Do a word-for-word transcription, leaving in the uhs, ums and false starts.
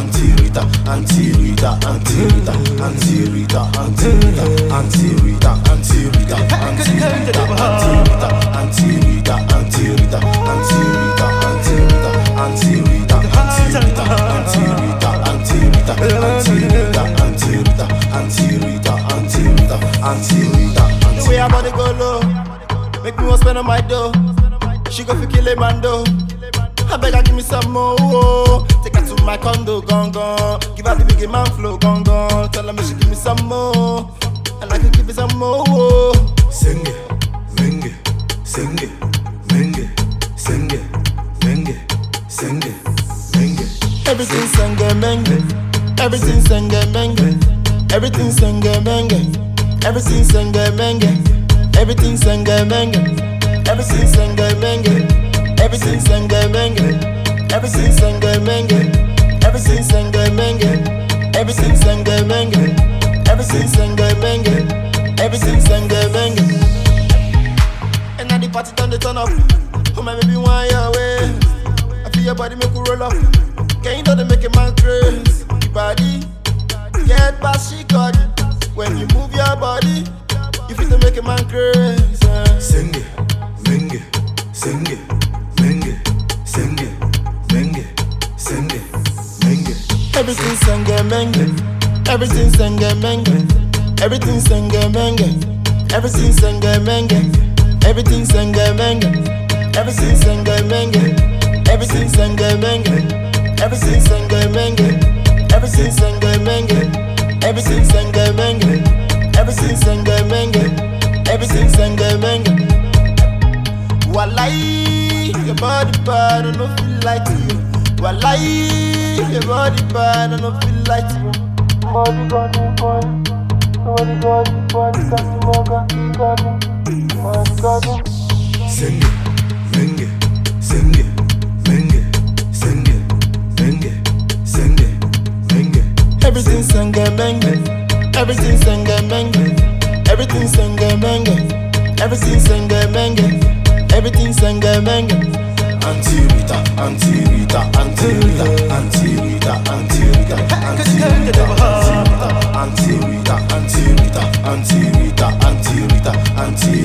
Auntie Rita, Auntie Rita, Auntie Rita, Auntie Rita, Auntie Rita, Auntie Rita, Auntie Rita, Auntie Rita, Auntie Rita, Auntie Rita, Auntie Rita, Auntie Rita, Auntie Rita, Auntie Rita, Auntie Rita, Auntie Rita, Auntie Rita, Auntie Rita, Auntie Rita, Auntie Rita. The way her body go low, make me want spend on my dough. She go fi kill a man though. I beg her give me some more. Oh. Take her to my condo, gone gone. Give her the big man flow, gone gone. Tell her me she give me some more, and I can give her some more. Oh. Sing it, sing it, sing it, sing it, sing it, sing it, sing it, sing it. Everything senge menge, everything senge menge, everything senge menge, everything senge menge, everything senge menge, everything senge menge. Everything senge menge, everything senge menge, everything senge menge, everything senge menge, everything senge menge, everything senge menge. And now the party done the turn up. Oh my baby, why you away? I feel your body make you roll up. Can you know they make a man crazy? Your body get past she got it. When you move your body, you feel to make a man crazy. Sing it, sing it, sing it. Sing it, sing it, sing it, sing it, sing it. Everything senge menge, everything senge menge, everything senge menge, everything senge menge, everything senge menge, everything senge menge, everything senge menge, everything senge menge, everything senge menge, everything senge menge, everything senge menge, everything senge menge. Walai. Your body bad, I don't feel like you. Wallahi, your body bad, I don't feel like you. Body body body, body body body, body body body. Sing it, sing it, sing it, sing it, sing it, sing it, sing it, sing it. Everything senge menge, everything senge menge, everything senge menge, everything senge menge. Everything senge menge. Auntie Rita, Auntie Rita, Auntie Rita, Auntie Rita, Auntie Rita, Auntie Rita, Auntie Rita, Auntie Rita, Auntie Rita, Auntie Rita, Auntie Rita, Auntie